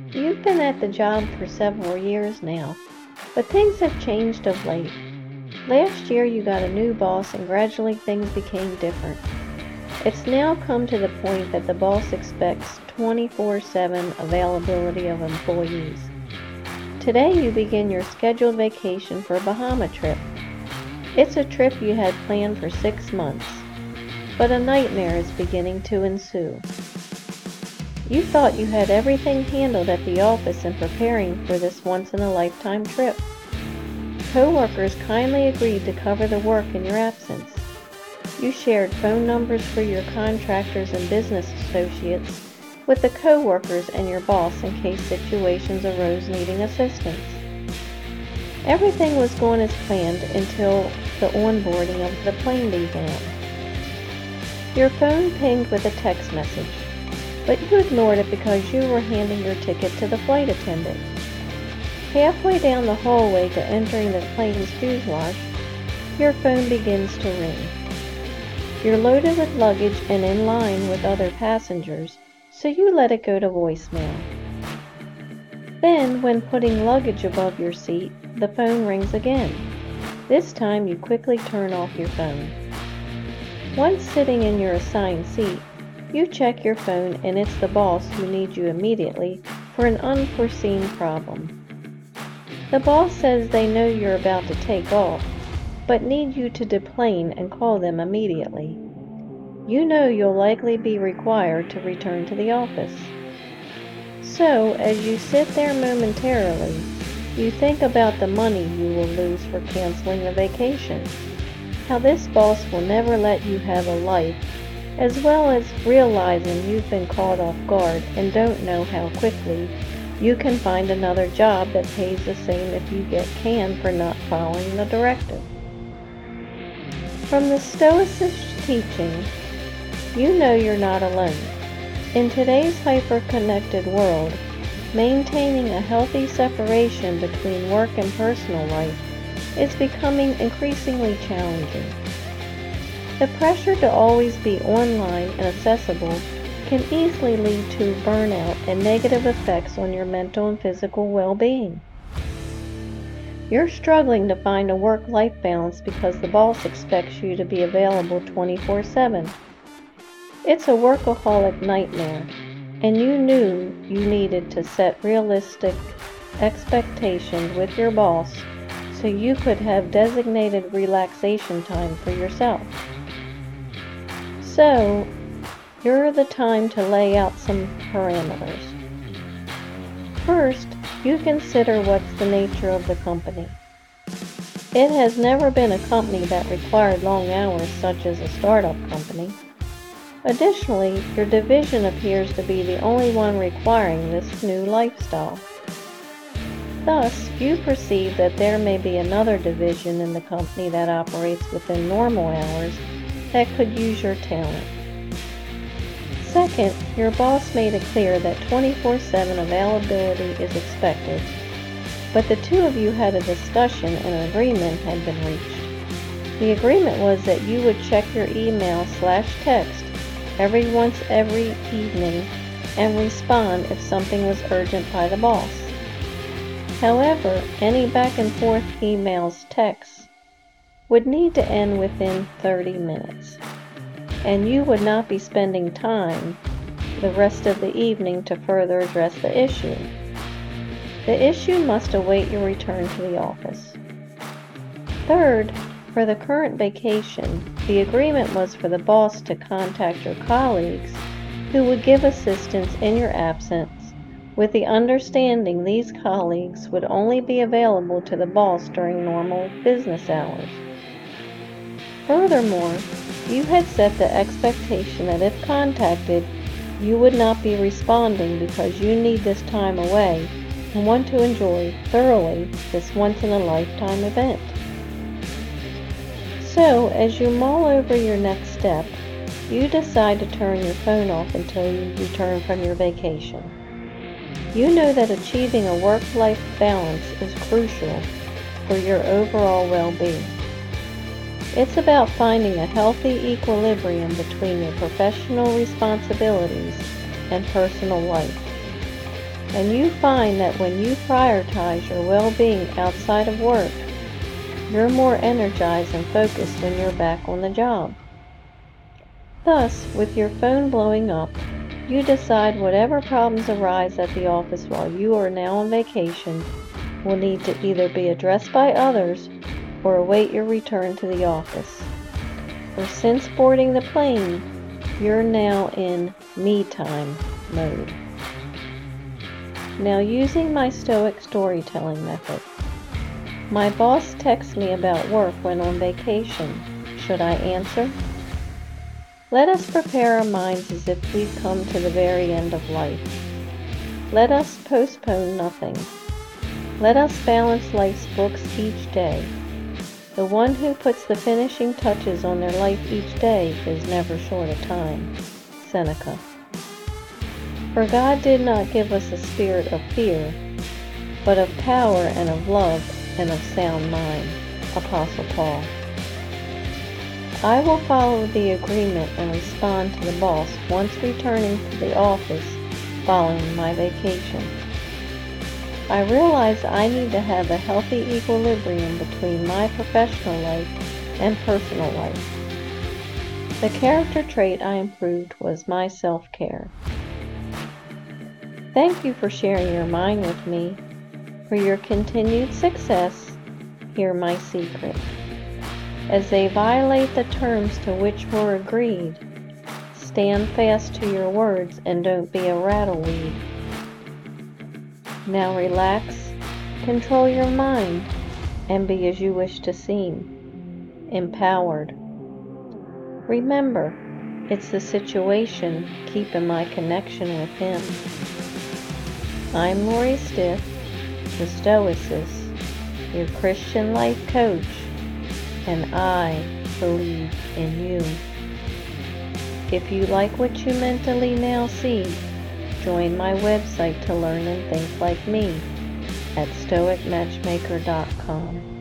You've been at the job for several years now, but things have changed of late. Last year you got a new boss and gradually things became different. It's now come to the point that the boss expects 24/7 availability of employees. Today you begin your scheduled vacation for a Bahama trip. It's a trip you had planned for 6 months, but a nightmare is beginning to ensue. You thought you had everything handled at the office in preparing for this once-in-a-lifetime trip. Co-workers kindly agreed to cover the work in your absence. You shared phone numbers for your contractors and business associates with the co-workers and your boss in case situations arose needing assistance. Everything was going as planned until the onboarding of the plane began. Your phone pinged with a text message, but you ignored it because you were handing your ticket to the flight attendant. Halfway down the hallway to entering the plane's fuselage, your phone begins to ring. You're loaded with luggage and in line with other passengers, so you let it go to voicemail. Then, when putting luggage above your seat, the phone rings again. This time you quickly turn off your phone. Once sitting in your assigned seat, you check your phone and it's the boss who needs you immediately for an unforeseen problem. The boss says they know you're about to take off, but need you to deplane and call them immediately. You know you'll likely be required to return to the office. So, as you sit there momentarily, you think about the money you will lose for canceling the vacation, how this boss will never let you have a life, as well as realizing you've been caught off guard and don't know how quickly you can find another job that pays the same if you get canned for not following the directive. From the Stoicist teaching, you know you're not alone. In today's hyper-connected world, maintaining a healthy separation between work and personal life is becoming increasingly challenging. The pressure to always be online and accessible can easily lead to burnout and negative effects on your mental and physical well-being. You're struggling to find a work-life balance because the boss expects you to be available 24/7. It's a workaholic nightmare, and you knew you needed to set realistic expectations with your boss so you could have designated relaxation time for yourself. So, you're the time to lay out some parameters. First, you consider what's the nature of the company. It has never been a company that required long hours such as a startup company. Additionally, your division appears to be the only one requiring this new lifestyle. Thus, you perceive that there may be another division in the company that operates within normal hours that could use your talent. Second, your boss made it clear that 24/7 availability is expected, but the two of you had a discussion and an agreement had been reached. The agreement was that you would check your email/text every evening and respond if something was urgent by the boss. However, any back and forth emails, texts would need to end within 30 minutes, and you would not be spending time the rest of the evening to further address the issue. The issue must await your return to the office. Third, for the current vacation, the agreement was for the boss to contact your colleagues who would give assistance in your absence, with the understanding these colleagues would only be available to the boss during normal business hours. Furthermore, you had set the expectation that if contacted, you would not be responding because you need this time away and want to enjoy thoroughly this once-in-a-lifetime event. So, as you mull over your next step, you decide to turn your phone off until you return from your vacation. You know that achieving a work-life balance is crucial for your overall well-being. It's about finding a healthy equilibrium between your professional responsibilities and personal life. And you find that when you prioritize your well-being outside of work, you're more energized and focused when you're back on the job. Thus, with your phone blowing up, you decide whatever problems arise at the office while you are now on vacation will need to either be addressed by others or await your return to the office. For since boarding the plane, you're now in me time mode. Now, using my Stoic storytelling method. My boss texts me about work when on vacation. Should I answer? Let us prepare our minds as if we've come to the very end of life. Let us postpone nothing. Let us balance life's books each day. The one who puts the finishing touches on their life each day is never short of time. Seneca. For God did not give us a spirit of fear, but of power and of love and of sound mind. Apostle Paul. I will follow the agreement and respond to the boss once returning to the office following my vacation. I realize I need to have a healthy equilibrium between my professional life and personal life. The character trait I improved was my self-care. Thank you for sharing your mind with me. For your continued success, hear my secret. As they violate the terms to which were agreed, stand fast to your words and don't be a rattleweed. Now relax, control your mind, and be as you wish to seem, empowered. Remember, it's the situation keeping my connection with Him. I'm Lori Stiff, the Stoicist, your Christian life coach, and I believe in you. If you like what you mentally now see, join my website to learn and think like me at stoicmatchmaker.com.